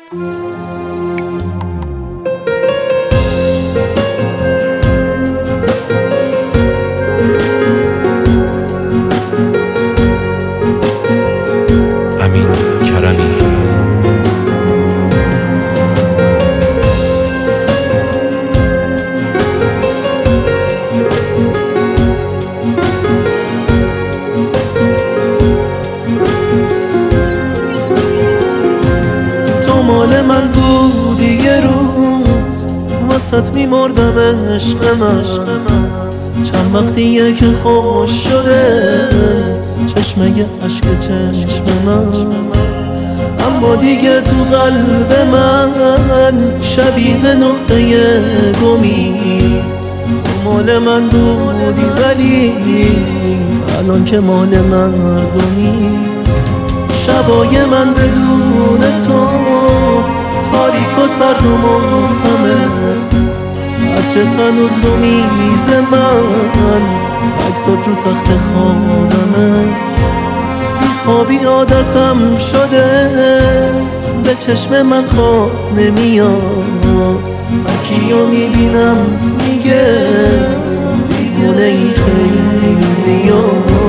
امین کرمی. تو مال من بودی یه روز، واسط میمردم عشق من. چند وقتیه که خوش شده چشمه عشق چشم من، اما دیگه تو قلب من شبیه نقطه گمی. تو مال من بودی ولی الان که مال مردمی. شبای من بدون تو تاریک و سرد و مبهمه، عطرت هنوز رو میز من، عکسات رو تخت خوابمه. بیخوابی عادتم شده، به چشم من خواب نمیاد. هرکیو میبینم میگه دیوونه ای خیلی زیاد.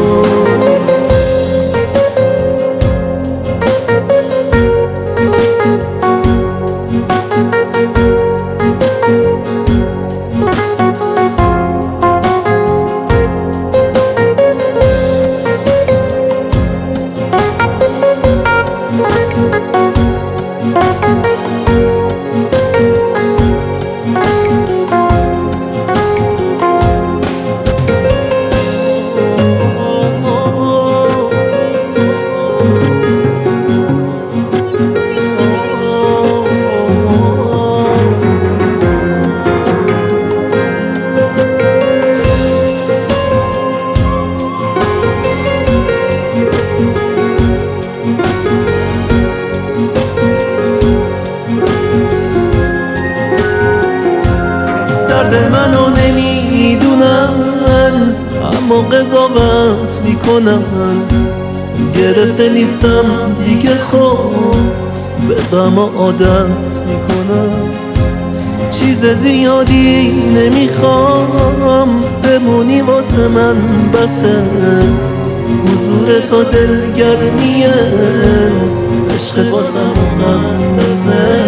درد منو نمیدونن اما قضاوت میکنن. گرفته نیستم دیگه، خب به غم عادت میکنم. چیز زیادی نمیخوام، بمونی واسه من بسه. حضور تو دلگرمیه، عشق واسه مقدسه.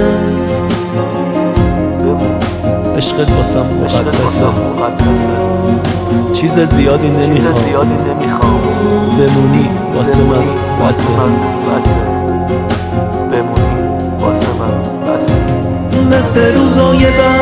عشقت واسم مقدسه، چیز زیادی نمیخوام، بمونی واسه من بسه. مثل روزای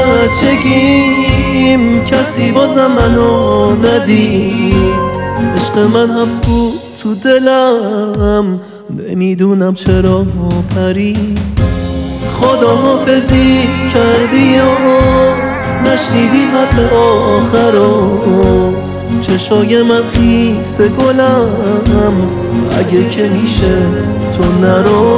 بچگیم کسی بازم منو ندید. عشق من حبس بود تو دلم، نمیدونم چرا پرید. خداحافظی کردی و نشنیدی حرف آخرو. چشای من خیس گلم، اگه که میشه تو نرو.